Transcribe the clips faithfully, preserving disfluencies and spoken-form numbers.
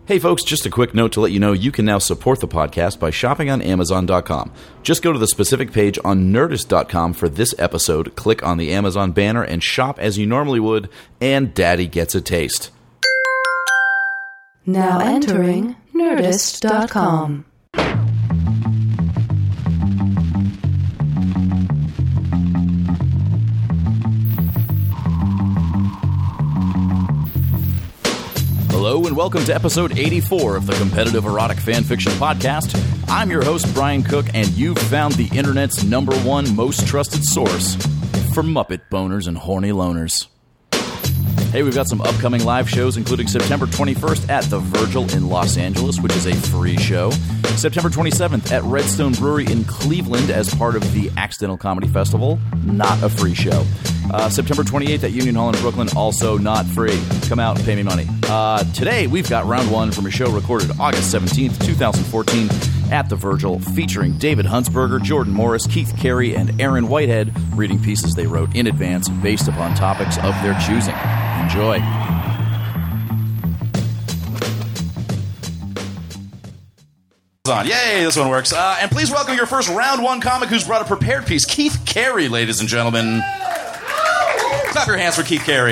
Hey folks, just a quick note to let you know you can now support the podcast by shopping on Amazon dot com. Just go to the specific page on Nerdist dot com for this episode, click on the Amazon banner, and shop as you normally would, and Daddy gets a taste. Now entering Nerdist dot com. Hello and welcome to episode eighty-four of the Competitive Erotic Fanfiction Podcast. I'm your host, Brian Cook, and you've found the internet's number one most trusted source for Muppet boners and horny loners. Hey, we've got some upcoming live shows, including September twenty-first at The Virgil in Los Angeles, which is a free show. September twenty-seventh at Redstone Brewery in Cleveland as part of the Accidental Comedy Festival, not a free show. Uh, September twenty-eighth at Union Hall in Brooklyn, also not free. Come out and pay me money. Uh, today, we've got round one from a show recorded August seventeenth, twenty fourteen at The Virgil, featuring David Huntsberger, Jordan Morris, Keith Carey, and Aaron Whitehead, reading pieces they wrote in advance based upon topics of their choosing. Enjoy. On. Yay, this one works. Uh, and please welcome your first round one comic who's brought a prepared piece, Keith Carey, ladies and gentlemen. Clap your hands for Keith Carey.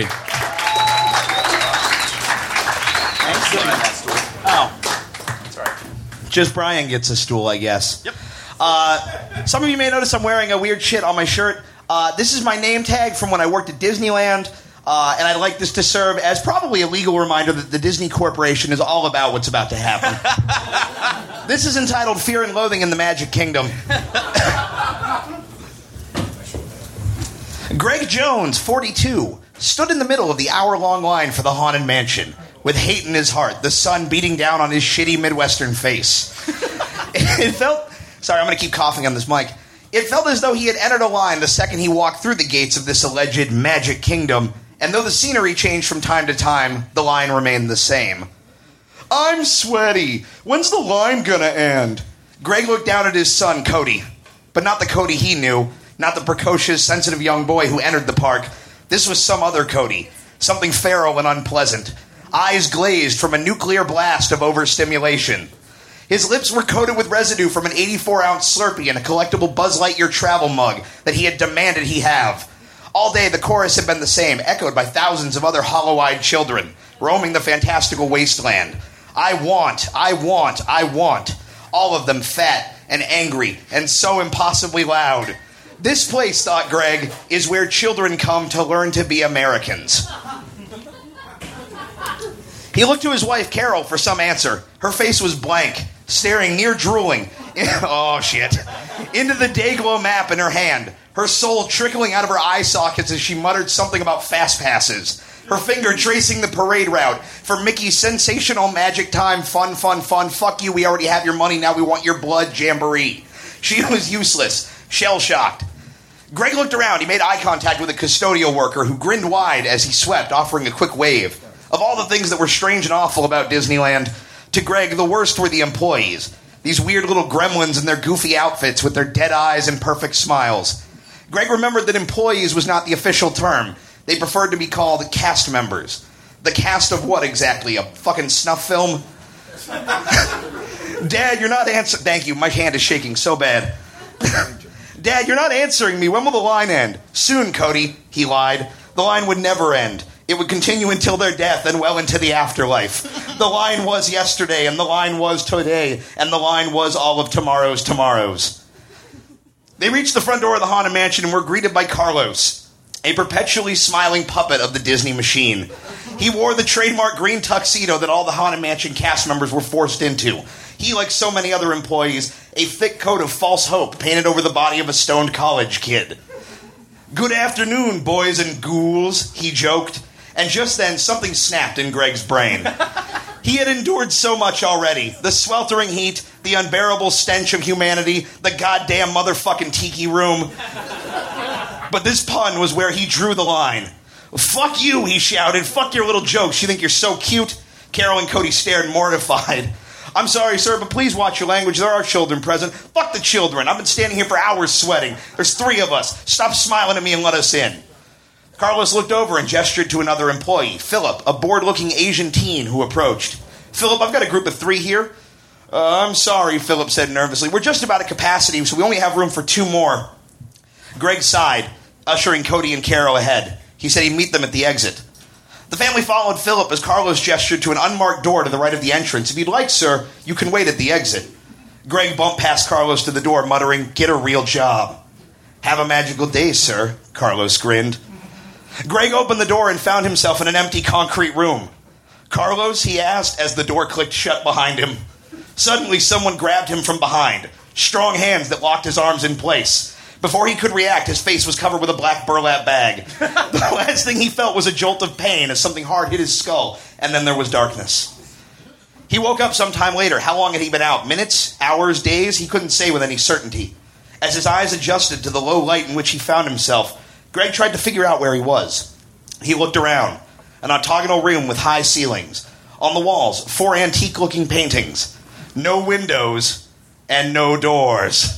Thanks. Oh. Sorry. Just Brian gets a stool, I guess. Yep. Uh, some of you may notice I'm wearing a weird shit on my shirt. Uh, this is my name tag from when I worked at Disneyland. Uh, and I'd like this to serve as probably a legal reminder that the Disney Corporation is all about what's about to happen. This is entitled Fear and Loathing in the Magic Kingdom. Greg Jones, forty-two, stood in the middle of the hour-long line for the Haunted Mansion, with hate in his heart, the sun beating down on his shitty Midwestern face. It felt... Sorry, I'm going to keep coughing on this mic. It felt as though he had entered a line the second he walked through the gates of this alleged Magic Kingdom, and though the scenery changed from time to time, the line remained the same. I'm sweaty. When's the line gonna end? Greg looked down at his son, Cody. But not the Cody he knew, not the precocious, sensitive young boy who entered the park. This was some other Cody, something feral and unpleasant, eyes glazed from a nuclear blast of overstimulation. His lips were coated with residue from an eighty-four ounce Slurpee and a collectible Buzz Lightyear travel mug that he had demanded he have. All day, the chorus had been the same, echoed by thousands of other hollow-eyed children, roaming the fantastical wasteland. I want, I want, I want. All of them fat and angry and so impossibly loud. This place, thought Greg, is where children come to learn to be Americans. He looked to his wife, Carol, for some answer. Her face was blank, staring near drooling. Oh, shit. Into the Dayglow map in her hand, her soul trickling out of her eye sockets as she muttered something about fast passes. Her finger tracing the parade route for Mickey's sensational magic time, fun, fun, fun, fuck you, we already have your money, now we want your blood jamboree. She was useless, shell-shocked. Greg looked around. He made eye contact with a custodial worker who grinned wide as he swept, offering a quick wave. Of all the things that were strange and awful about Disneyland, to Greg, the worst were the employees. These weird little gremlins in their goofy outfits with their dead eyes and perfect smiles. Greg remembered that employees was not the official term. They preferred to be called cast members. The cast of what exactly? A fucking snuff film? Dad, you're not answering... Thank you, my hand is shaking so bad. Dad, you're not answering me. When will the line end? Soon, Cody, he lied. The line would never end. It would continue until their death and well into the afterlife. The line was yesterday, and the line was today, and the line was all of tomorrow's tomorrows. They reached the front door of the Haunted Mansion and were greeted by Carlos, a perpetually smiling puppet of the Disney machine. He wore the trademark green tuxedo that all the Haunted Mansion cast members were forced into. He, like so many other employees, a thick coat of false hope painted over the body of a stoned college kid. Good afternoon, boys and ghouls, he joked. And just then, something snapped in Greg's brain. He had endured so much already. The sweltering heat, the unbearable stench of humanity, the goddamn motherfucking tiki room. But this pun was where he drew the line. Fuck you, he shouted. Fuck your little jokes. You think you're so cute? Carol and Cody stared mortified. I'm sorry, sir, but please watch your language. There are children present. Fuck the children. I've been standing here for hours sweating. There's three of us. Stop smiling at me and let us in. Carlos looked over and gestured to another employee, Philip, a bored-looking Asian teen who approached. Philip, I've got a group of three here. Uh, I'm sorry, Philip said nervously. We're just about at capacity, so we only have room for two more. Greg sighed, ushering Cody and Carol ahead. He said he'd meet them at the exit. The family followed Philip as Carlos gestured to an unmarked door to the right of the entrance. If you'd like, sir, you can wait at the exit. Greg bumped past Carlos to the door, muttering, "Get a real job." "Have a magical day, sir," Carlos grinned. Greg opened the door and found himself in an empty concrete room. "Carlos?" he asked as the door clicked shut behind him. Suddenly, someone grabbed him from behind, strong hands that locked his arms in place. Before he could react, his face was covered with a black burlap bag. The last thing he felt was a jolt of pain as something hard hit his skull, and then there was darkness. He woke up some time later. How long had he been out? Minutes? Hours? Days? He couldn't say with any certainty. As his eyes adjusted to the low light in which he found himself, Greg tried to figure out where he was. He looked around. An octagonal room with high ceilings. On the walls, four antique-looking paintings. No windows and no doors.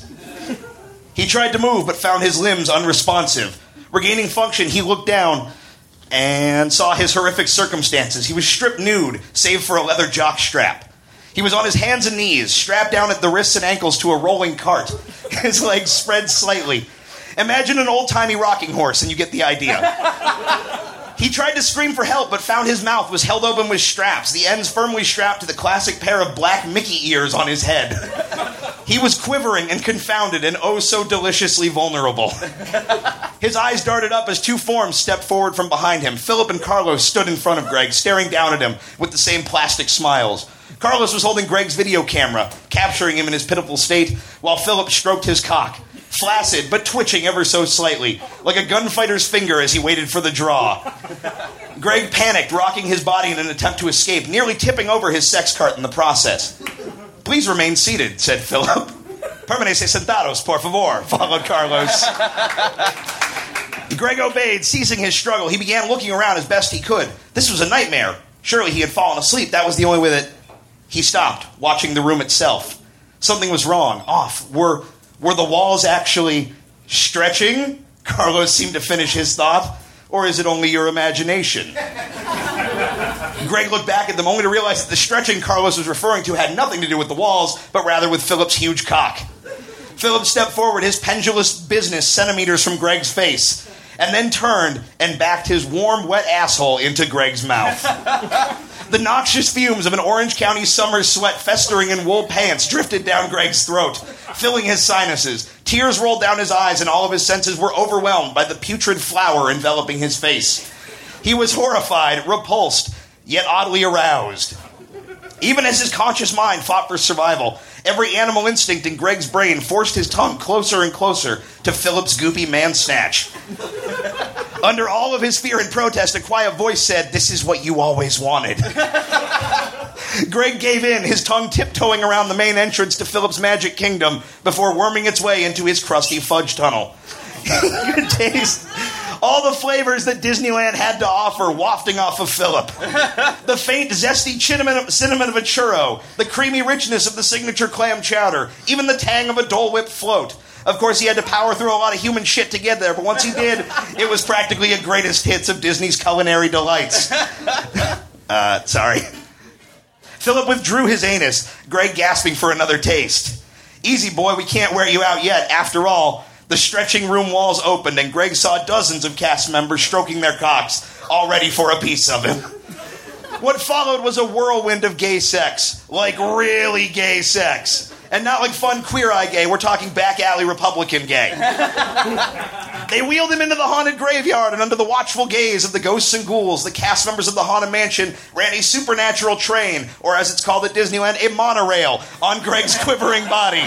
He tried to move, but found his limbs unresponsive. Regaining function, he looked down and saw his horrific circumstances. He was stripped nude, save for a leather jockstrap. He was on his hands and knees, strapped down at the wrists and ankles to a rolling cart. His legs spread slightly. Imagine an old-timey rocking horse, and you get the idea. He tried to scream for help, but found his mouth was held open with straps, the ends firmly strapped to the classic pair of black Mickey ears on his head. He was quivering and confounded and oh so deliciously vulnerable. His eyes darted up as two forms stepped forward from behind him. Philip and Carlos stood in front of Greg, staring down at him with the same plastic smiles. Carlos was holding Greg's video camera, capturing him in his pitiful state, while Philip stroked his cock, flaccid but twitching ever so slightly, like a gunfighter's finger as he waited for the draw. Greg panicked, rocking his body in an attempt to escape, nearly tipping over his sex cart in the process. "Please remain seated," said Philip. "Permanece sentados, por favor," followed Carlos. Greg obeyed, ceasing his struggle. He began looking around as best he could. This was a nightmare. Surely he had fallen asleep. That was the only way that... He stopped, watching the room itself. Something was wrong, off. Were... Were the walls actually stretching? Carlos seemed to finish his thought. Or is it only your imagination? Greg looked back at them only to realize that the stretching Carlos was referring to had nothing to do with the walls, but rather with Philip's huge cock. Philip stepped forward, his pendulous business centimeters from Greg's face, and then turned and backed his warm, wet asshole into Greg's mouth. The noxious fumes of an Orange County summer sweat festering in wool pants drifted down Greg's throat, filling his sinuses. Tears rolled down his eyes, and all of his senses were overwhelmed by the putrid flour enveloping his face. He was horrified, repulsed, yet oddly aroused. Even as his conscious mind fought for survival, every animal instinct in Greg's brain forced his tongue closer and closer to Philip's goopy man-snatch. Under all of his fear and protest, a quiet voice said, "This is what you always wanted." Greg gave in, his tongue tiptoeing around the main entrance to Philip's magic kingdom before worming its way into his crusty fudge tunnel. He could taste all the flavors that Disneyland had to offer wafting off of Philip. The faint, zesty cinnamon, cinnamon of a churro, the creamy richness of the signature clam chowder, even the tang of a Dole Whip float. Of course, he had to power through a lot of human shit to get there, but once he did, it was practically a greatest hits of Disney's culinary delights. Uh, sorry. Philip withdrew his anus, Greg gasping for another taste. "Easy, boy, we can't wear you out yet. After all," the stretching room walls opened, and Greg saw dozens of cast members stroking their cocks, all ready for a piece of him. What followed was a whirlwind of gay sex. Like really gay sex. And not like fun Queer Eye gay, we're talking back alley Republican gay. They wheeled him into the haunted graveyard, and under the watchful gaze of the ghosts and ghouls, the cast members of the Haunted Mansion ran a supernatural train, or as it's called at Disneyland, a monorail, on Greg's quivering body.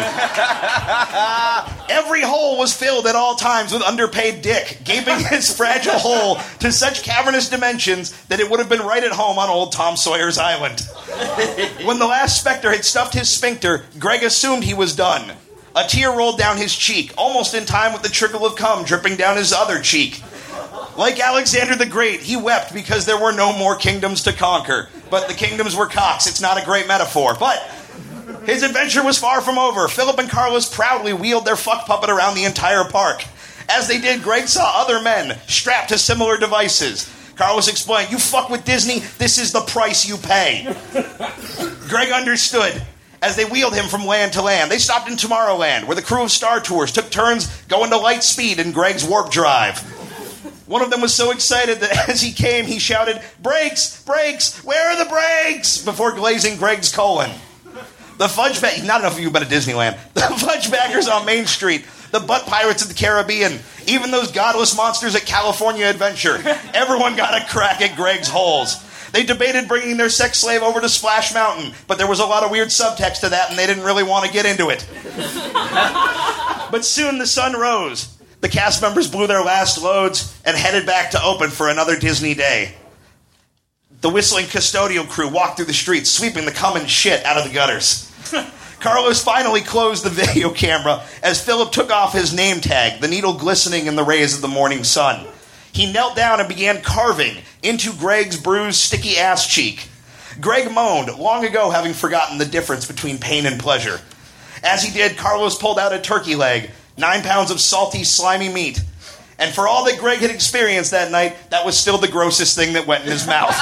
Every hole was filled at all times with underpaid dick, gaping his fragile hole to such cavernous dimensions that it would have been right at home on old Tom Sawyer's Island. When the last specter had stuffed his sphincter, Greg assumed he was done. A tear rolled down his cheek, almost in time with the trickle of cum dripping down his other cheek. Like Alexander the Great, he wept because there were no more kingdoms to conquer. But the kingdoms were cocks. It's not a great metaphor. But his adventure was far from over. Philip and Carlos proudly wheeled their fuck puppet around the entire park. As they did, Greg saw other men strapped to similar devices. Carlos explained, "You fuck with Disney, this is the price you pay." Greg understood. As they wheeled him from land to land, they stopped in Tomorrowland, where the crew of Star Tours took turns going to light speed in Greg's warp drive. One of them was so excited that as he came, he shouted, "Brakes! Brakes! Where are the brakes?" before glazing Greg's colon. The Fudgebaggers, not enough of you have been at Disneyland, the Fudgebaggers on Main Street, the Butt Pirates of the Caribbean, even those godless monsters at California Adventure, everyone got a crack at Greg's holes. They debated bringing their sex slave over to Splash Mountain, but there was a lot of weird subtext to that, and they didn't really want to get into it. But soon the sun rose. The cast members blew their last loads and headed back to open for another Disney day. The whistling custodial crew walked through the streets, sweeping the cum and shit out of the gutters. Carlos finally closed the video camera as Philip took off his name tag, the needle glistening in the rays of the morning sun. He knelt down and began carving into Greg's bruised, sticky ass cheek. Greg moaned, long ago having forgotten the difference between pain and pleasure. As he did, Carlos pulled out a turkey leg, nine pounds of salty, slimy meat. And for all that Greg had experienced that night, that was still the grossest thing that went in his mouth.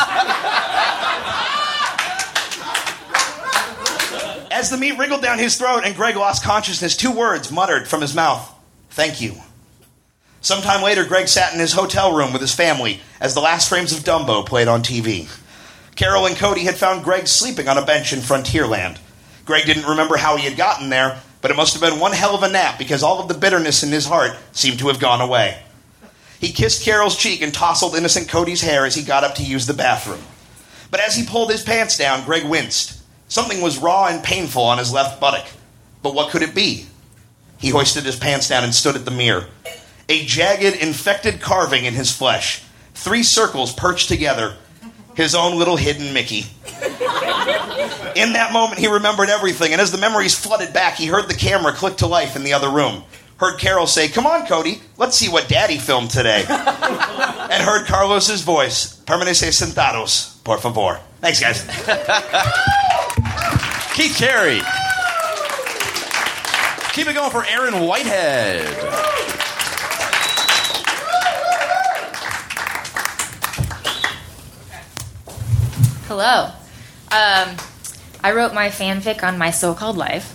As the meat wriggled down his throat and Greg lost consciousness, two words muttered from his mouth: "Thank you." Sometime later, Greg sat in his hotel room with his family as the last frames of Dumbo played on T V. Carol and Cody had found Greg sleeping on a bench in Frontierland. Greg didn't remember how he had gotten there, but it must have been one hell of a nap because all of the bitterness in his heart seemed to have gone away. He kissed Carol's cheek and tousled innocent Cody's hair as he got up to use the bathroom. But as he pulled his pants down, Greg winced. Something was raw and painful on his left buttock. But what could it be? He hoisted his pants down and stood at the mirror. A jagged, infected carving in his flesh. Three circles perched together. His own little hidden Mickey. In that moment, he remembered everything, and as the memories flooded back, he heard the camera click to life in the other room. Heard Carol say, "Come on, Cody, let's see what Daddy filmed today." And heard Carlos's voice, "Permanece sentados, por favor." Thanks, guys. Keith Carey. Keep it going for Aaron Whitehead. Hello. Um, I wrote my fanfic on my so-called life.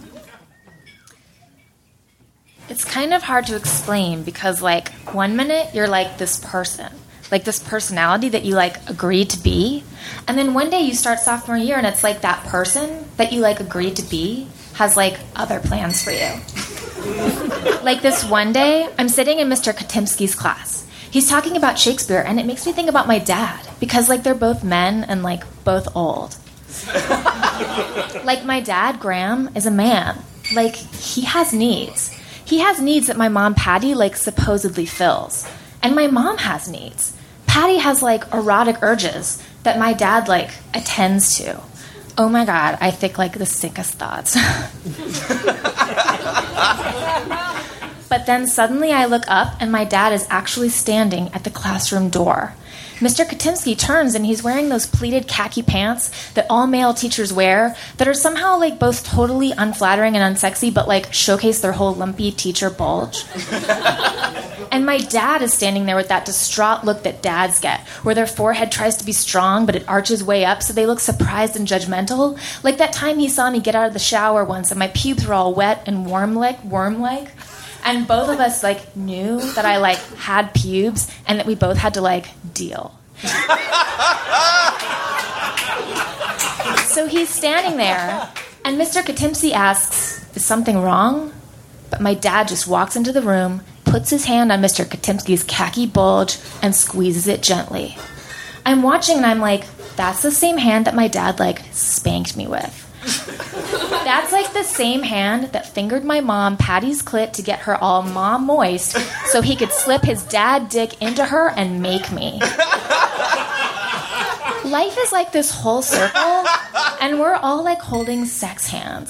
It's kind of hard to explain because, like, one minute you're like this person, like this personality that you, like, agreed to be, and then one day you start sophomore year and it's like that person that you, like, agreed to be has, like, other plans for you. Like this one day, I'm sitting in Mister Katimski's class. He's talking about Shakespeare, and it makes me think about my dad, because, like, they're both men and, like, both old. Like, my dad, Graham, is a man. Like, he has needs. He has needs that my mom, Patty, like, supposedly fills. And my mom has needs. Patty has, like, erotic urges that my dad, like, attends to. Oh, my God, I think, like, the sickest thoughts. But then suddenly I look up, and my dad is actually standing at the classroom door. Mister Katimski turns, and he's wearing those pleated khaki pants that all male teachers wear that are somehow, like, both totally unflattering and unsexy, but, like, showcase their whole lumpy teacher bulge. And my dad is standing there with that distraught look that dads get, where their forehead tries to be strong, but it arches way up, so they look surprised and judgmental. Like that time he saw me get out of the shower once, and my pubes were all wet and worm-like, worm-like. And both of us, like, knew that I, like, had pubes and that we both had to, like, deal. So he's standing there, and Mister Katimski asks, "Is something wrong?" But my dad just walks into the room, puts his hand on Mister Katimski's khaki bulge, and squeezes it gently. I'm watching, and I'm like, that's the same hand that my dad, like, spanked me with. That's like the same hand that fingered my mom, Patty's clit, to get her all mom moist so he could slip his dad dick into her and make me. Life is like this whole circle, and we're all like holding sex hands.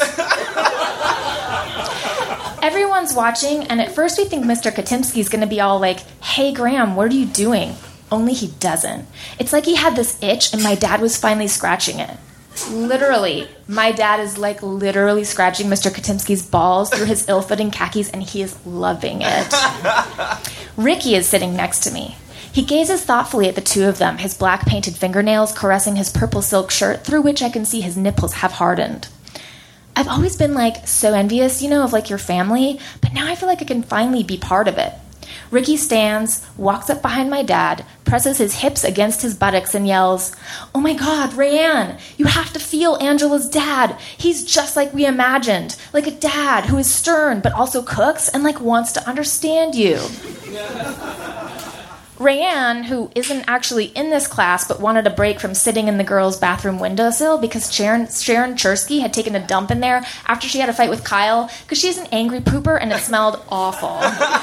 Everyone's watching, and at first we think Mister Katimski's going to be all like, "Hey, Graham, what are you doing?" Only he doesn't. It's like he had this itch, and my dad was finally scratching it. Literally, my dad is like literally scratching Mister Katimski's balls through his ill-fitting khakis, and he is loving it. Ricky is sitting next to me. He gazes thoughtfully at the two of them, his black painted fingernails caressing his purple silk shirt, through which I can see his nipples have hardened. I've always been, like, so envious, you know, of, like, your family, but now I feel like I can finally be part of it. Ricky stands, walks up behind my dad, presses his hips against his buttocks, and yells, "Oh my God, Rayanne, you have to feel Angela's dad. He's just like we imagined. Like a dad who is stern but also cooks and, like, wants to understand you." Rayanne, who isn't actually in this class but wanted a break from sitting in the girls' bathroom windowsill because Sharon, Sharon Chersky had taken a dump in there after she had a fight with Kyle because she's an angry pooper and it smelled awful,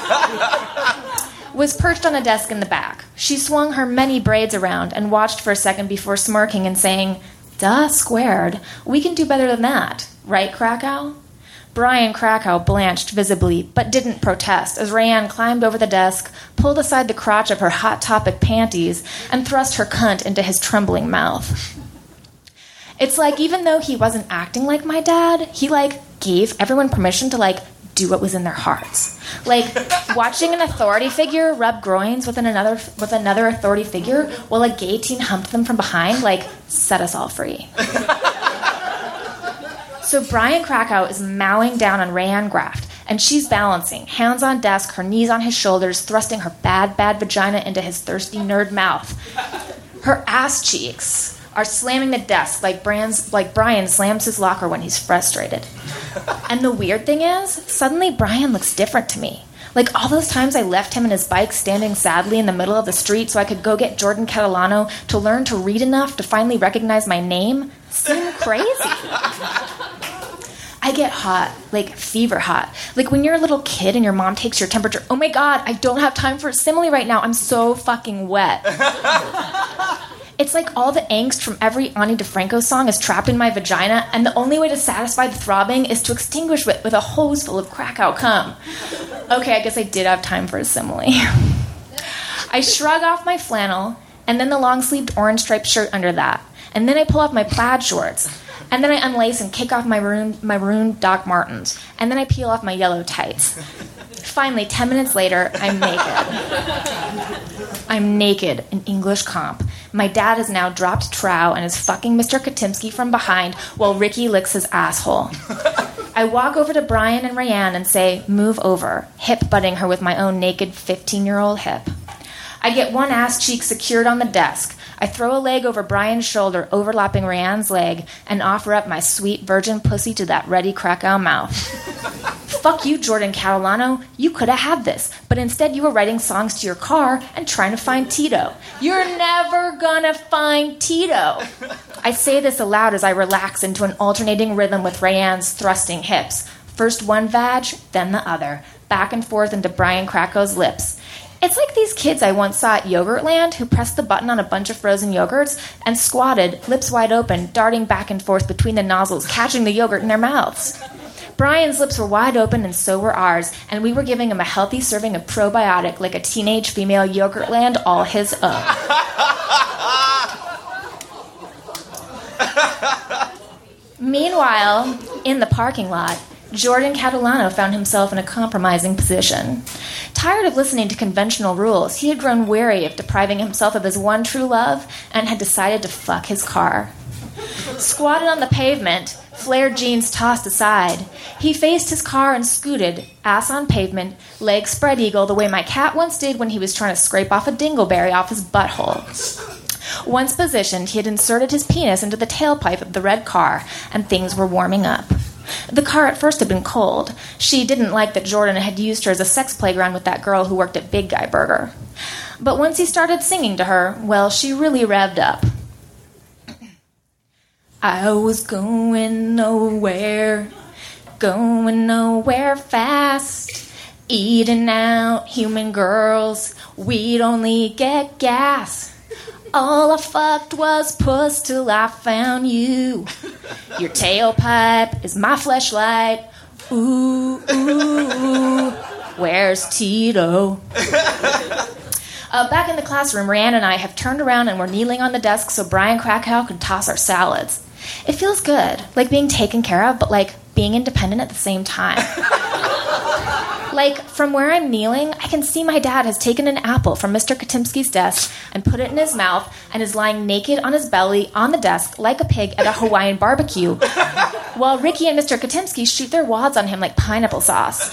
was perched on a desk in the back. She swung her many braids around and watched for a second before smirking and saying, "Duh, squared. We can do better than that. Right, Krakow?" Brian Krakow blanched visibly, but didn't protest, as Rayanne climbed over the desk, pulled aside the crotch of her Hot Topic panties, and thrust her cunt into his trembling mouth. It's like, even though he wasn't acting like my dad, he, like, gave everyone permission to, like, do what was in their hearts. Like, watching an authority figure rub groins with another with another authority figure while a gay teen humped them from behind, like, set us all free. So Brian Krakow is mowing down on Rayanne Graft, and she's balancing, hands on desk, her knees on his shoulders, thrusting her bad, bad vagina into his thirsty nerd mouth. Her ass cheeks are slamming the desk like, Brian's, like Brian slams his locker when he's frustrated. And the weird thing is, suddenly Brian looks different to me. Like, all those times I left him and his bike standing sadly in the middle of the street so I could go get Jordan Catalano to learn to read enough to finally recognize my name seem crazy. I get hot, like fever hot. Like when you're a little kid and your mom takes your temperature. Oh my God, I don't have time for a simile right now. I'm so fucking wet. It's like all the angst from every Ani DeFranco song is trapped in my vagina, and the only way to satisfy the throbbing is to extinguish it with a hose full of Krakow cum. Okay, I guess I did have time for a simile. I shrug off my flannel, and then the long-sleeved orange-striped shirt under that. And then I pull off my plaid shorts. And then I unlace and kick off my maroon, my maroon Doc Martens. And then I peel off my yellow tights. Finally, ten minutes later, I'm naked. I'm naked in English comp. My dad has now dropped trow and is fucking Mister Katimsky from behind while Ricky licks his asshole. I walk over to Brian and Rayanne and say, "Move over," hip-butting her with my own naked fifteen-year-old hip. I get one ass cheek secured on the desk. I throw a leg over Brian's shoulder, overlapping Rayanne's leg, and offer up my sweet virgin pussy to that ready Krakow mouth. Fuck you, Jordan Catalano. You could have had this, but instead you were writing songs to your car and trying to find Tito. You're never gonna find Tito. I say this aloud as I relax into an alternating rhythm with Rayanne's thrusting hips. First one vag, then the other, back and forth into Brian Krakow's lips. It's like these kids I once saw at Yogurtland who pressed the button on a bunch of frozen yogurts and squatted, lips wide open, darting back and forth between the nozzles, catching the yogurt in their mouths. Brian's lips were wide open and so were ours, and we were giving him a healthy serving of probiotic like a teenage female Yogurtland all his own. Meanwhile, in the parking lot, Jordan Catalano found himself in a compromising position. Tired of listening to conventional rules, he had grown weary of depriving himself of his one true love and had decided to fuck his car. Squatted on the pavement, flared jeans tossed aside, he faced his car and scooted, ass on pavement, legs spread eagle the way my cat once did when he was trying to scrape off a dingleberry off his butthole. Once positioned, he had inserted his penis into the tailpipe of the red car, and things were warming up. The car at first had been cold. She didn't like that Jordan had used her as a sex playground with that girl who worked at Big Guy Burger. But once he started singing to her, well, she really revved up. I was going nowhere, going nowhere fast, eating out human girls, we'd only get gas. All I fucked was puss till I found you. Your tailpipe is my fleshlight. Ooh, ooh, ooh. Where's Tito? Uh, back in the classroom, Rayanne and I have turned around and we're kneeling on the desk so Brian Krakow can toss our salads. It feels good, like being taken care of, but like being independent at the same time. Like, from where I'm kneeling, I can see my dad has taken an apple from Mister Katimski's desk and put it in his mouth and is lying naked on his belly on the desk like a pig at a Hawaiian barbecue, while Ricky and Mister Katimski shoot their wads on him like pineapple sauce.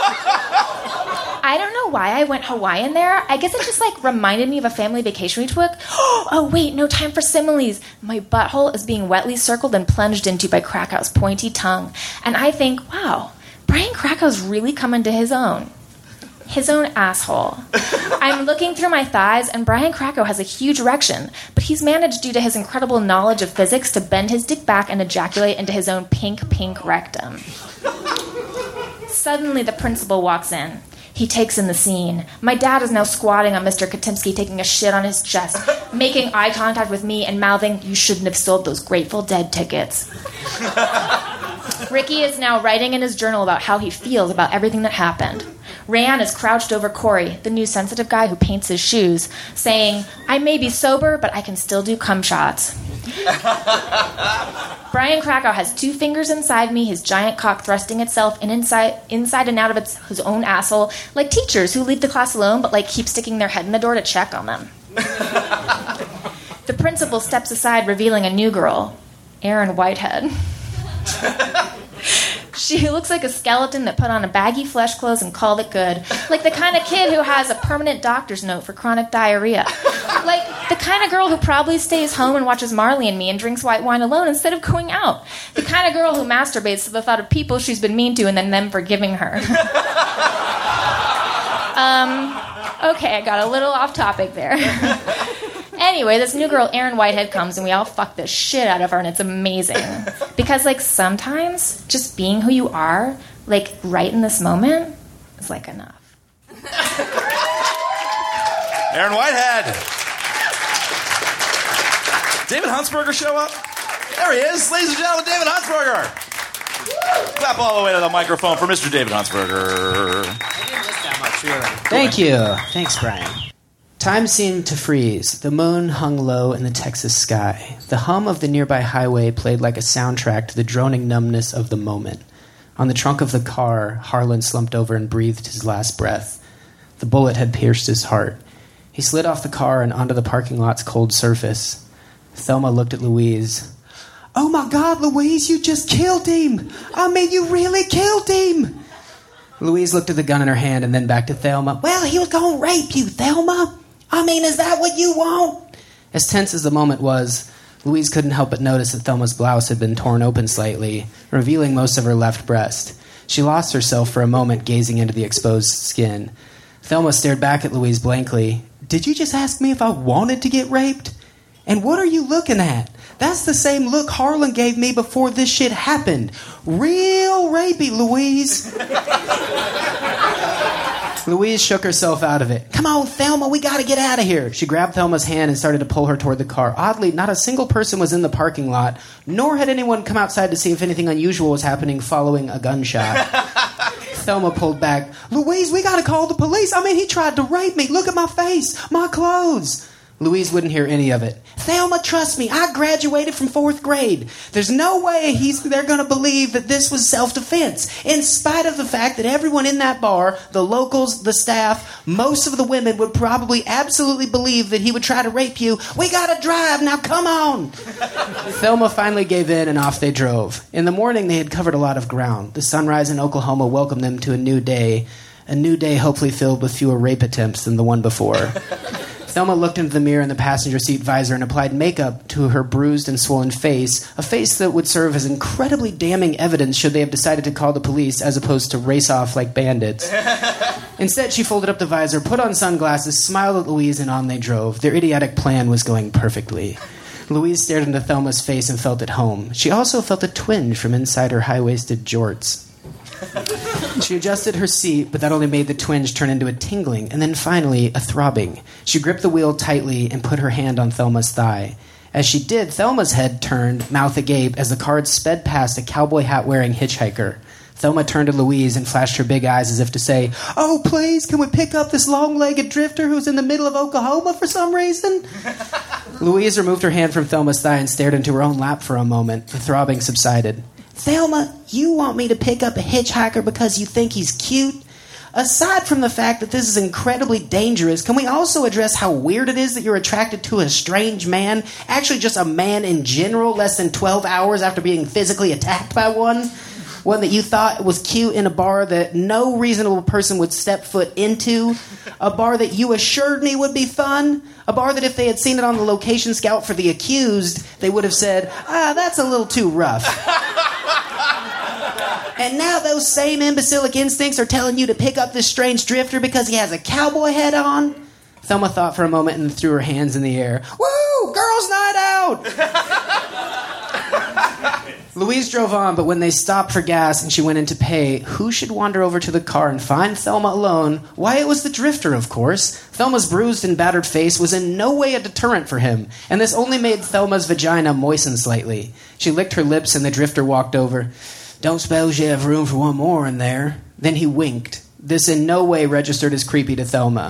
I don't know why I went Hawaiian there. I guess it just, like, reminded me of a family vacation we took. Oh, wait, no time for similes. My butthole is being wetly circled and plunged into by Krakow's pointy tongue. And I think, wow, Brian Krakow's really coming to his own. His own asshole. I'm looking through my thighs, and Brian Krakow has a huge erection, but he's managed, due to his incredible knowledge of physics, to bend his dick back and ejaculate into his own pink, pink rectum. Suddenly, the principal walks in. He takes in the scene. My dad is now squatting on Mister Katimski, taking a shit on his chest, making eye contact with me and mouthing, "You shouldn't have sold those Grateful Dead tickets." Ricky is now writing in his journal about how he feels about everything that happened. Rayanne is crouched over Corey, the new sensitive guy who paints his shoes, saying, "I may be sober, but I can still do cum shots." Brian Krakow has two fingers inside me, his giant cock thrusting itself in inside, inside and out of its, his own asshole, like teachers who leave the class alone but, like, keep sticking their head in the door to check on them. The principal steps aside, revealing a new girl, Erin Whitehead. She looks like a skeleton that put on a baggy flesh clothes and called it good. Like the kind of kid who has a permanent doctor's note for chronic diarrhea. Like the kind of girl who probably stays home and watches Marley and Me and drinks white wine alone instead of going out. The kind of girl who masturbates to the thought of people she's been mean to and then them forgiving her. um, okay, I got a little off topic there. Anyway, this new girl, Erin Whitehead, comes and we all fuck the shit out of her, and it's amazing. Because, like, sometimes just being who you are, like, right in this moment, is, like, enough. Erin Whitehead. David Huntsberger show up? There he is, ladies and gentlemen, David Huntsberger. Clap all the way to the microphone for Mister David Huntsberger. I didn't miss that much, really. Thank you. Thanks, Brian. Time seemed to freeze. The moon hung low in the Texas sky. The hum of the nearby highway played like a soundtrack to the droning numbness of the moment. On the trunk of the car, Harlan slumped over and breathed his last breath. The bullet had pierced his heart. He slid off the car and onto the parking lot's cold surface. Thelma looked at Louise. "Oh my God, Louise, you just killed him! I mean, you really killed him!" Louise looked at the gun in her hand and then back to Thelma. "Well, he was gonna rape you, Thelma! I mean, is that what you want?" As tense as the moment was, Louise couldn't help but notice that Thelma's blouse had been torn open slightly, revealing most of her left breast. She lost herself for a moment, gazing into the exposed skin. Thelma stared back at Louise blankly. "Did you just ask me if I wanted to get raped? And what are you looking at? That's the same look Harlan gave me before this shit happened. Real rapey, Louise." Louise shook herself out of it. "Come on, Thelma, we gotta get out of here." She grabbed Thelma's hand and started to pull her toward the car. Oddly, not a single person was in the parking lot, nor had anyone come outside to see if anything unusual was happening following a gunshot. Thelma pulled back. "Louise, we gotta call the police. I mean, he tried to rape me. Look at my face, my clothes." Louise wouldn't hear any of it. "Thelma, trust me, I graduated from fourth grade. There's no way he's they're going to believe that this was self-defense, in spite of the fact that everyone in that bar, the locals, the staff, most of the women would probably absolutely believe that he would try to rape you. We got to drive, now come on." Thelma finally gave in and off they drove. In the morning, they had covered a lot of ground. The sunrise in Oklahoma welcomed them to a new day, a new day hopefully filled with fewer rape attempts than the one before. Thelma looked into the mirror in the passenger seat visor and applied makeup to her bruised and swollen face, a face that would serve as incredibly damning evidence should they have decided to call the police as opposed to race off like bandits. Instead, she folded up the visor, put on sunglasses, smiled at Louise, and on they drove. Their idiotic plan was going perfectly. Louise stared into Thelma's face and felt at home. She also felt a twinge from inside her high-waisted jorts. She adjusted her seat, but that only made the twinge turn into a tingling, and then finally a throbbing. She gripped the wheel tightly and put her hand on Thelma's thigh. As she did, Thelma's head turned, mouth agape, as the car sped past a cowboy hat-wearing hitchhiker. Thelma turned to Louise and flashed her big eyes as if to say, "Oh, please, can we pick up this long-legged drifter who's in the middle of Oklahoma for some reason?" Louise removed her hand from Thelma's thigh and stared into her own lap for a moment. The throbbing subsided. "Thelma, you want me to pick up a hitchhiker because you think he's cute? Aside from the fact that this is incredibly dangerous, can we also address how weird it is that you're attracted to a strange man? Actually, just a man in general, less than twelve hours after being physically attacked by one? One that you thought was cute in a bar that no reasonable person would step foot into? A bar that you assured me would be fun? A bar that if they had seen it on the location scout for The Accused, they would have said, ah, that's a little too rough. And now those same imbecilic instincts are telling you to pick up this strange drifter because he has a cowboy hat on? Thelma thought for a moment and threw her hands in the air. Woo! Girls' night out! Louise drove on, but when they stopped for gas and she went in to pay, who should wander over to the car and find Thelma alone? Why, it was the drifter, of course. Thelma's bruised and battered face was in no way a deterrent for him, and this only made Thelma's vagina moisten slightly. She licked her lips and the drifter walked over. Don't suppose you have room for one more in there? Then he winked. This in no way registered as creepy to Thelma.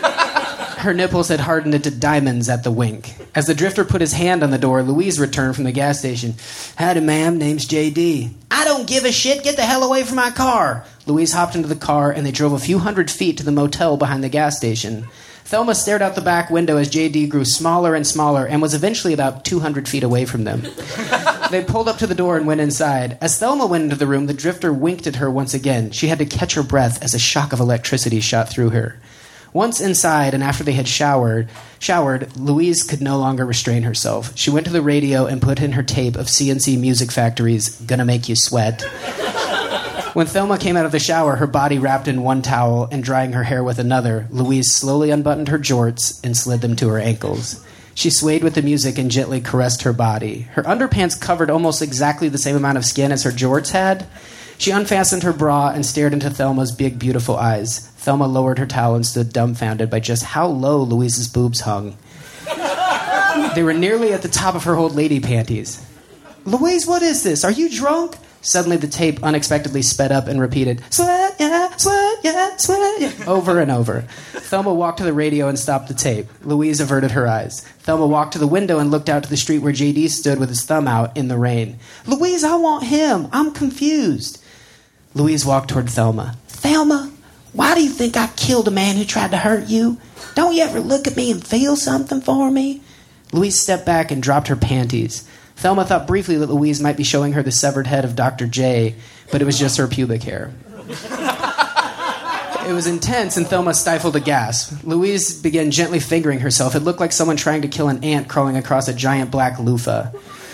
Her nipples had hardened into diamonds at the wink. As the drifter put his hand on the door, Louise returned from the gas station. Howdy, ma'am. Name's J D. I don't give a shit. Get the hell away from my car. Louise hopped into the car, and they drove a few hundred feet to the motel behind the gas station. Thelma stared out the back window as J D grew smaller and smaller and was eventually about two hundred feet away from them. They pulled up to the door and went inside. As Thelma went into the room, the drifter winked at her once again. She had to catch her breath as a shock of electricity shot through her. Once inside, and after they had showered, showered, Louise could no longer restrain herself. She went to the radio and put in her tape of C N C Music Factory's Gonna Make You Sweat. When Thelma came out of the shower, her body wrapped in one towel and drying her hair with another, Louise slowly unbuttoned her jorts and slid them to her ankles. She swayed with the music and gently caressed her body. Her underpants covered almost exactly the same amount of skin as her jorts had. She unfastened her bra and stared into Thelma's big, beautiful eyes. Thelma lowered her towel and stood dumbfounded by just how low Louise's boobs hung. They were nearly at the top of her old lady panties. Louise, what is this? Are you drunk? Suddenly the tape unexpectedly sped up and repeated, sweat, yeah, sweat, yeah, sweat, yeah, over and over. Thelma walked to the radio and stopped the tape. Louise averted her eyes. Thelma walked to the window and looked out to the street where J D stood with his thumb out in the rain. Louise, I want him. I'm confused. Louise walked toward Thelma. Thelma, why do you think I killed a man who tried to hurt you? Don't you ever look at me and feel something for me? Louise stepped back and dropped her panties. Thelma thought briefly that Louise might be showing her the severed head of Doctor J, but it was just her pubic hair. It was intense, and Thelma stifled a gasp. Louise began gently fingering herself. It looked like someone trying to kill an ant crawling across a giant black loofah.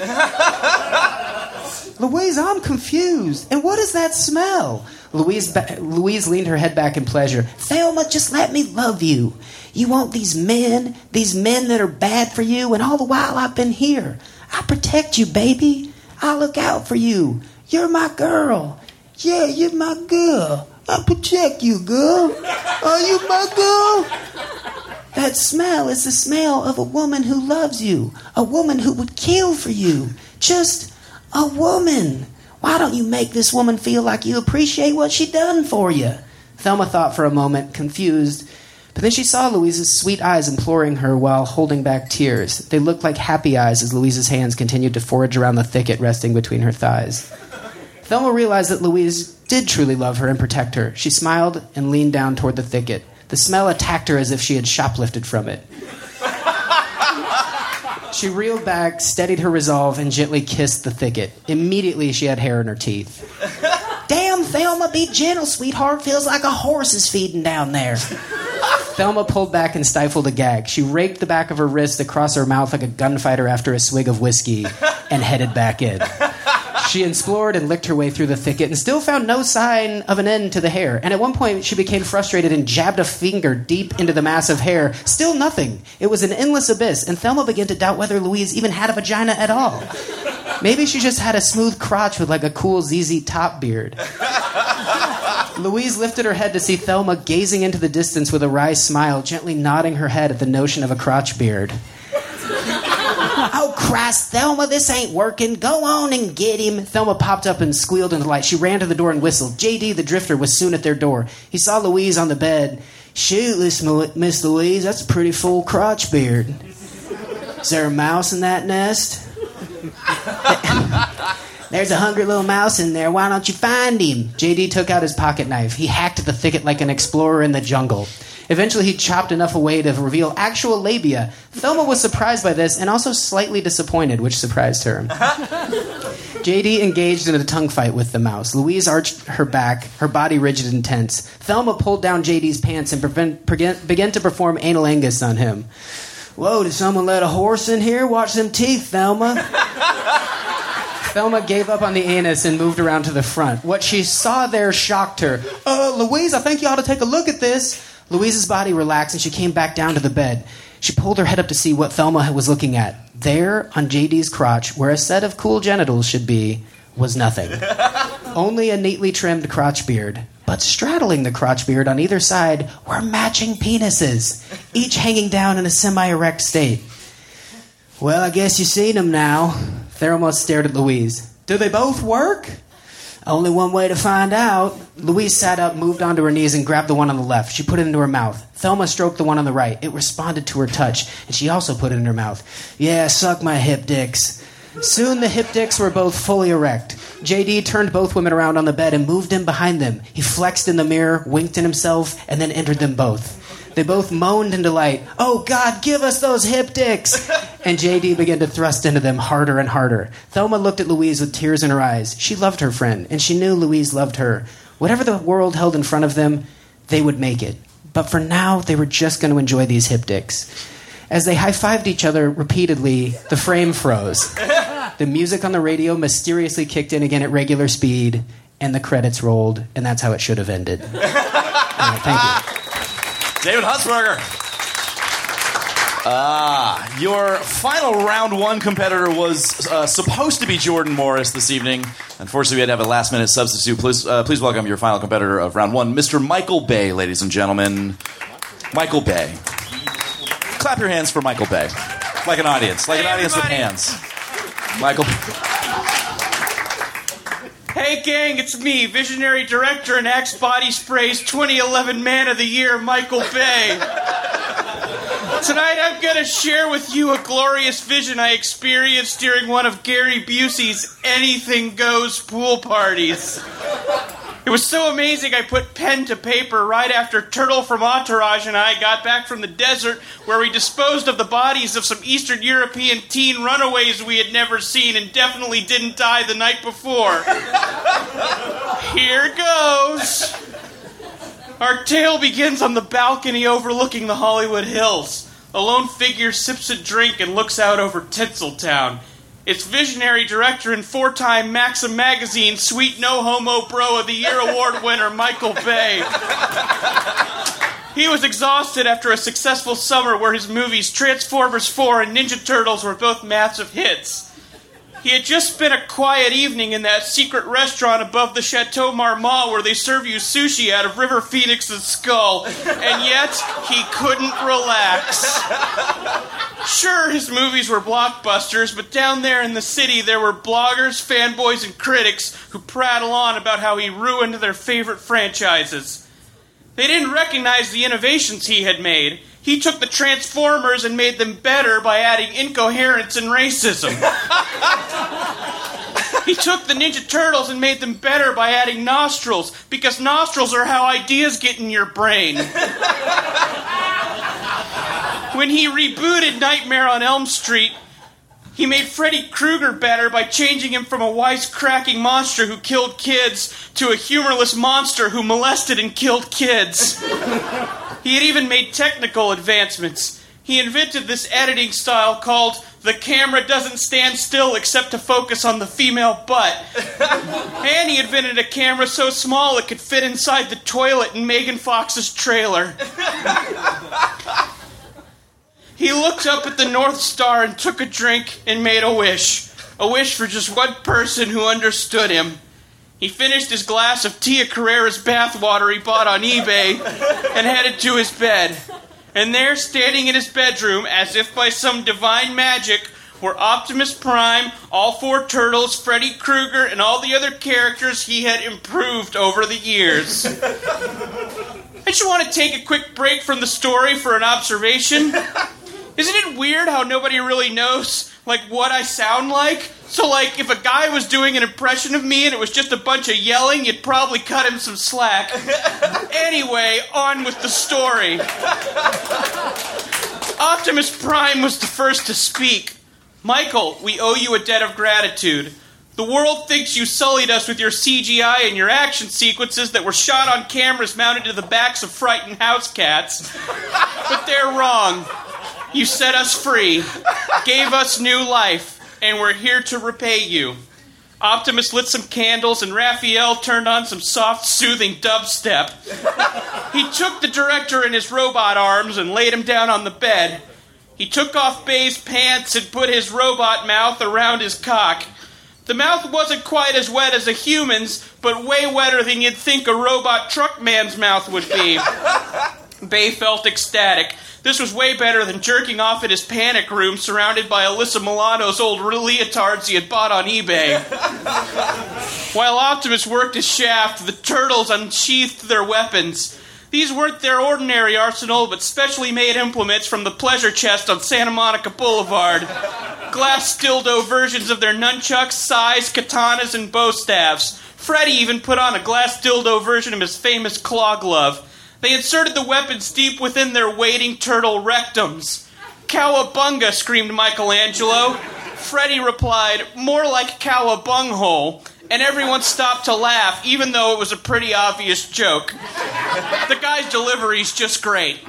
Louise, I'm confused. And what is that smell? Louise, ba- Louise leaned her head back in pleasure. Thelma, just let me love you. You want these men, these men that are bad for you, and all the while I've been here. I protect you, baby. I look out for you. You're my girl. Yeah, you're my girl. I protect you, girl. Are you my girl? That smell is the smell of a woman who loves you. A woman who would kill for you. Just a woman. Why don't you make this woman feel like you appreciate what she done for you? Thelma thought for a moment, confused. But then she saw Louise's sweet eyes imploring her while holding back tears. They looked like happy eyes as Louise's hands continued to forage around the thicket resting between her thighs. Thelma realized that Louise did truly love her and protect her. She smiled and leaned down toward the thicket. The smell attacked her as if she had shoplifted from it. She reeled back, steadied her resolve, and gently kissed the thicket. Immediately she had hair in her teeth. Damn, Thelma, be gentle, sweetheart. Feels like a horse is feeding down there. Thelma pulled back and stifled a gag. She raked the back of her wrist across her mouth like a gunfighter after a swig of whiskey and headed back in. She explored and licked her way through the thicket and still found no sign of an end to the hair. And at one point, she became frustrated and jabbed a finger deep into the mass of hair. Still nothing. It was an endless abyss, and Thelma began to doubt whether Louise even had a vagina at all. Maybe she just had a smooth crotch with like a cool Z Z Top beard. Louise lifted her head to see Thelma gazing into the distance with a wry smile, gently nodding her head at the notion of a crotch beard. Oh, Christ, Thelma, this ain't working. Go on and get him. Thelma popped up and squealed into the light. She ran to the door and whistled. J D, the drifter, was soon at their door. He saw Louise on the bed. Shoot, Miss Louise, that's a pretty full crotch beard. Is there a mouse in that nest? There's a hungry little mouse in there. Why don't you find him? J D took out his pocket knife. He hacked the thicket like an explorer in the jungle. Eventually, he chopped enough away to reveal actual labia. Thelma was surprised by this and also slightly disappointed, which surprised her. J D engaged in a tongue fight with the mouse. Louise arched her back, her body rigid and tense. Thelma pulled down J D's pants and prevent, began, began to perform analingus on him. Whoa, did someone let a horse in here? Watch them teeth, Thelma. Thelma gave up on the anus and moved around to the front. What she saw there shocked her. Uh, Louise, I think you ought to take a look at this. Louise's body relaxed and she came back down to the bed. She pulled her head up to see what Thelma was looking at. There, on J D's crotch, where a set of cool genitals should be, was nothing. Only a neatly trimmed crotch beard. But straddling the crotch beard on either side were matching penises, each hanging down in a semi-erect state. Well, I guess you've seen them now. Thelma stared at Louise. Do they both work? Only one way to find out. Louise sat up, moved onto her knees, and grabbed the one on the left. She put it into her mouth. Thelma stroked the one on the right. It responded to her touch, and she also put it in her mouth. Yeah, suck my hip dicks. Soon the hip dicks were both fully erect. J D turned both women around on the bed and moved in behind them. He flexed in the mirror, winked at himself, and then entered them both. They both moaned in delight. Oh, God, give us those hip dicks! And J D began to thrust into them harder and harder. Thelma looked at Louise with tears in her eyes. She loved her friend, and she knew Louise loved her. Whatever the world held in front of them, they would make it. But for now, they were just going to enjoy these hip dicks. As they high-fived each other repeatedly, the frame froze. The music on the radio mysteriously kicked in again at regular speed, and the credits rolled, and that's how it should have ended. Right, thank you. David Hutzberger. Ah, your final round one competitor was uh, supposed to be Jordan Morris this evening. Unfortunately, we had to have a last-minute substitute. Please, uh, please welcome your final competitor of round one, Mister Michael Bay, ladies and gentlemen. Michael Bay. Clap your hands for Michael Bay. Like an audience. Like an Hey, audience with everybody. hands. Michael. Hey gang, it's me, visionary director and Axe Body Spray's twenty eleven Man of the Year, Michael Bay. Tonight I'm going to share with you a glorious vision I experienced during one of Gary Busey's Anything Goes pool parties. It was so amazing I put pen to paper right after Turtle from Entourage and I got back from the desert where we disposed of the bodies of some Eastern European teen runaways we had never seen and definitely didn't die the night before. Here goes. Our tale begins on the balcony overlooking the Hollywood Hills. A lone figure sips a drink and looks out over Tinseltown. It's visionary director and four-time Maxim Magazine Sweet No Homo Bro of the Year award winner Michael Bay. He was exhausted after a successful summer where his movies Transformers four and Ninja Turtles were both massive hits. He had just spent a quiet evening in that secret restaurant above the Chateau Marmont where they serve you sushi out of River Phoenix's skull, and yet he couldn't relax. Sure, his movies were blockbusters, but down there in the city there were bloggers, fanboys, and critics who prattle on about how he ruined their favorite franchises. They didn't recognize the innovations he had made. He took the Transformers and made them better by adding incoherence and racism. He took the Ninja Turtles and made them better by adding nostrils, because nostrils are how ideas get in your brain. When he rebooted Nightmare on Elm Street, he made Freddy Krueger better by changing him from a wisecracking monster who killed kids to a humorless monster who molested and killed kids. He had even made technical advancements. He invented this editing style called the camera doesn't stand still except to focus on the female butt. And he invented a camera so small it could fit inside the toilet in Megan Fox's trailer. He looked up at the North Star and took a drink and made a wish. A wish for just one person who understood him. He finished his glass of Tia Carrera's bathwater he bought on eBay and headed to his bed. And there, standing in his bedroom, as if by some divine magic, were Optimus Prime, all four turtles, Freddy Krueger, and all the other characters he had improved over the years. I just want to take a quick break from the story for an observation. Isn't it weird how nobody really knows like what I sound like. So, like, if a guy was doing an impression of me and it was just a bunch of yelling, you'd probably cut him some slack. Anyway, on with the story. Optimus Prime was the first to speak. Michael, we owe you a debt of gratitude. The world thinks you sullied us with your C G I and your action sequences that were shot on cameras mounted to the backs of frightened house cats. But they're wrong. You set us free, gave us new life, and we're here to repay you. Optimus lit some candles, and Raphael turned on some soft, soothing dubstep. He took the director in his robot arms and laid him down on the bed. He took off Bay's pants and put his robot mouth around his cock. The mouth wasn't quite as wet as a human's, but way wetter than you'd think a robot truck man's mouth would be. Bay felt ecstatic. This was way better than jerking off at his panic room surrounded by Alyssa Milano's old leotards he had bought on eBay. While Optimus worked his shaft, the turtles unsheathed their weapons. These weren't their ordinary arsenal, but specially made implements from the pleasure chest on Santa Monica Boulevard. Glass dildo versions of their nunchucks, sais, katanas, and bow staves. Freddy even put on a glass dildo version of his famous claw glove. They inserted the weapons deep within their waiting turtle rectums. Cowabunga, screamed Michelangelo. Freddy replied, more like cowabunghole. And everyone stopped to laugh, even though it was a pretty obvious joke. The guy's delivery's just great.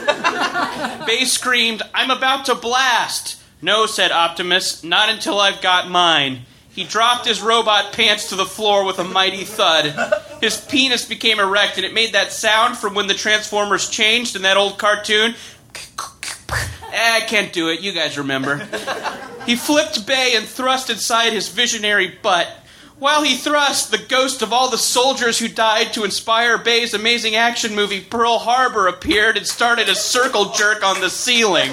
Bay screamed, I'm about to blast. No, said Optimus, not until I've got mine. He dropped his robot pants to the floor with a mighty thud. His penis became erect, and it made that sound from when the Transformers changed in that old cartoon. Eh, I can't do it. You guys remember. He flipped Bay and thrust inside his visionary butt. While he thrust, the ghost of all the soldiers who died to inspire Bay's amazing action movie Pearl Harbor appeared and started a circle jerk on the ceiling.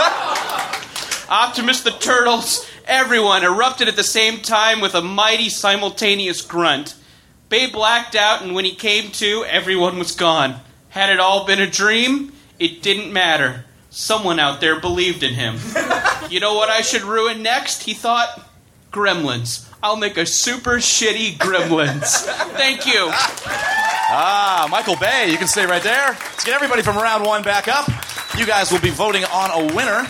Optimus, the turtles, everyone erupted at the same time with a mighty simultaneous grunt. Bay blacked out, and when he came to, everyone was gone. Had it all been a dream? It didn't matter. Someone out there believed in him. You know what I should ruin next? He thought. Gremlins. I'll make a super shitty Gremlins. Thank you. Ah, Michael Bay, you can stay right there. Let's get everybody from round one back up. You guys will be voting on a winner.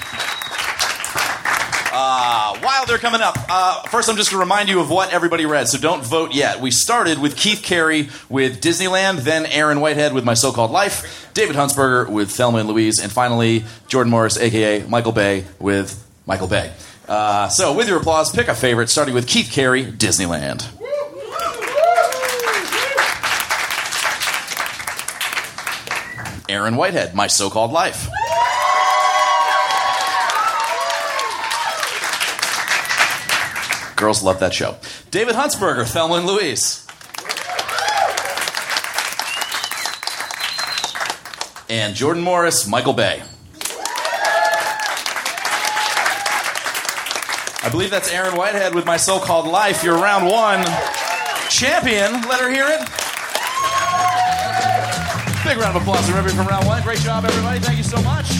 Uh, while they're coming up, uh, first I'm just going to remind you of what everybody read, so don't vote yet. We started with Keith Carey with Disneyland, then Aaron Whitehead with My So-Called Life, David Huntsberger with Thelma and Louise, and finally Jordan Morris, a k a. Michael Bay, with Michael Bay. Uh, so with your applause, pick a favorite, starting with Keith Carey, Disneyland. Aaron Whitehead, My So-Called Life. Girls love that show. David Huntsberger, Thelma and Louise. And Jordan Morris, Michael Bay. I believe that's Aaron Whitehead with My So-Called Life. You're round one champion. Let her hear it. Big round of applause from everybody from round one. Great job, everybody. Thank you so much.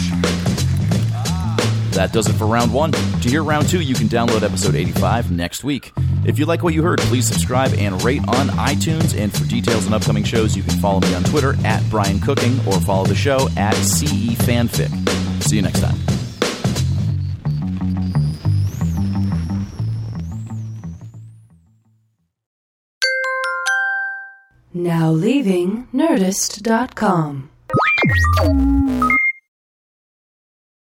That does it for round one. To hear round two, you can download episode eighty-five next week. If you like what you heard, please subscribe and rate on iTunes. And for details on upcoming shows, you can follow me on Twitter at Brian Cooking or follow the show at C E Fanfic. See you next time. Now leaving Nerdist dot com.